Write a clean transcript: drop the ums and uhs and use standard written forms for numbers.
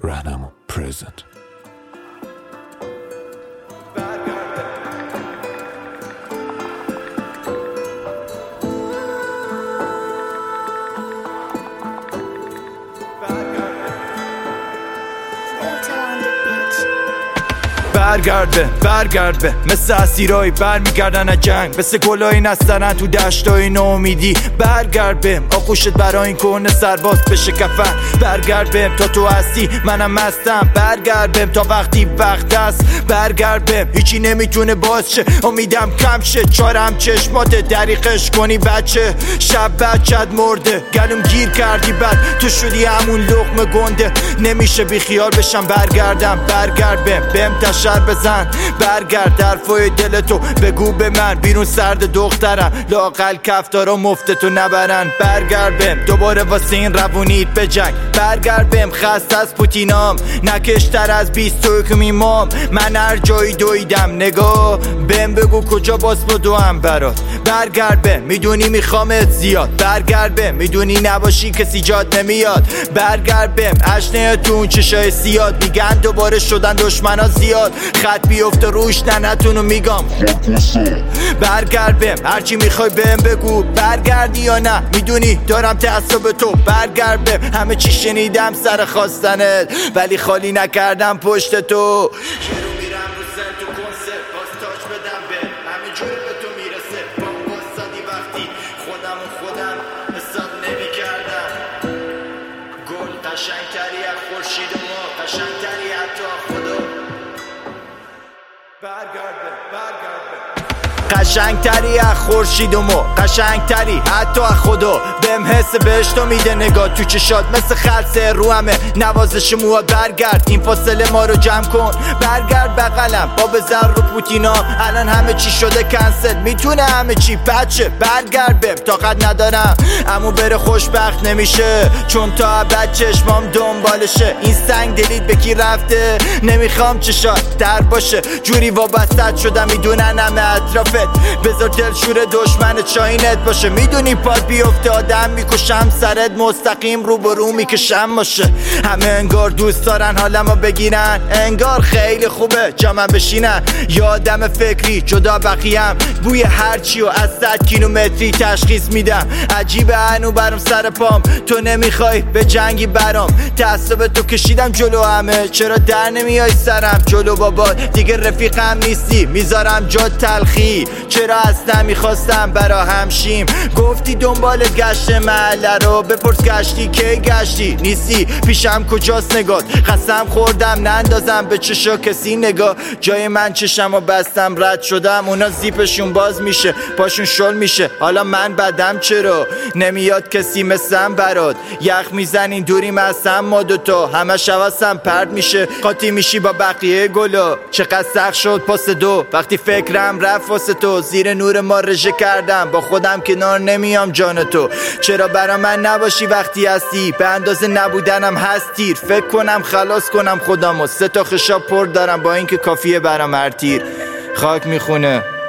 Rahnamo present. برگرد به مثل اسیرایی برمیگردن از جنگ، مثل گلایی نسترن تو دشتای ناامیدی. برگرد بهم آغوشت برای این کهنه سرباز بشه کفن. برگرد بهم تا تو هستی منم مستم. برگرد بهم تا وقتی وقت است. برگرد بهم هیچی نمیتونه باز شه، امیدم کم شه. چارم چشمات دریقش کنی بچه، شب بچت مرده گلوم گیر کردی بد تو شدی همون لقمه گنده. نمیشه بی خیال بشم برگردم. برگرد بهم تشر بزن. برگرد حرفای دلتو بگو به من، بیرون سرد دخترم لااقل کفتارا مفتتو نبرن. برگرد بهم دوباره واسه این روونیت بجنگ. برگرد بهم خسته از پوتینام، نکشتر از 21 ایمام. من هر جایی دویدم نگاه بهم بگو کجا باز بدوام برات. برگرد بهم میدونی میخوامت زیاد. برگرد بهم میدونی نباشی کسی جات نمیاد. برگرد بهم اشنه تو اون چشای سیاد، میگن دوباره شدن دشمنا زیاد. خط بیفته روش نتونو میگم. برگرد بهم هرچی میخوای بهم بگو. برگردی یا نه میدونی دارم تعصب تو. برگرد بهم همه چی شنیدم سر خواستنت ولی خالی نکردم پشت تو. میرم رو سر تو کنسرت باز تاج بدم به همین جوری به تو میرسه. با بازدادی وقتی خودم حساب نمی کردم. گل قشنگتری از خورشید ما، قشنگتری حتی خدا. قشنگتری از خورشید و ما، قشنگتری حتی از خدا. بهم حس بهشتو میده نگاه تو چشات، مثل خلصه رو همه نوازش موها. برگرد این فاصله ما رو جمع کن. برگرد بغلم با بزن رو پوتینا. الان همه چی شده کنسل، میتونه همه چی بچه. برگرد بهم طاقت ندارم امو بره خوشبخت نمیشه، چون تا ابد چشمام دنبالشه. این سنگ دلید به کی رفته نمیخوام چشات در باشه. جوری وابستت شدم میدونن همه اطرافت. بذار دلشور دشمن چاینت باشه. میدونی پاد بیفته آدم میکشم سرت مستقیم روبرو میکشم باشه. همه انگار دوست دارن حالمو بگیرن، انگار خیلی خوبه جامن بشینن. یادم فکری جدا بقیم، بوی هرچی و از 100 کیلومتری تشخیص میدم. عجیبه هنو برام سر پام تو نمیخوای به جنگی برام. تعصب تو کشیدم جلو همه، چرا در نمیای سرم جلو بابا. دیگه رفیقم نیستی میذارم جا تلخی. چرا اصلا میخواستم برا همشیم. گفتی دنبال گشت محله رو، بپرس گشتی کی گشتی نیستی پیشم کجاست نگات. قسم خوردم نندازم به چشا کسی نگاه. جای من چشم و بستم رد شدم، اونا زیپشون باز میشه پاشون شل میشه. حالا من بدم چرا نمیاد کسی مثلم برات. یخ میزنین دوریم هستم ما دوتا، همه شوستم پرد میشه قاطی میشی با بقیه گلا. چقدر سخت شد پاس دو وقتی فکرم رفت واسه تو. زیر نور ما رژه کردم با خودم کنار نمیام جان تو. چرا برا من نباشی وقتی هستی، به اندازه نبودنم هست تیر. فکر کنم خلاص کنم خودمو، 3 تا خشاب پر دارم با اینکه کافیه برام هر تیر. خاک میخونه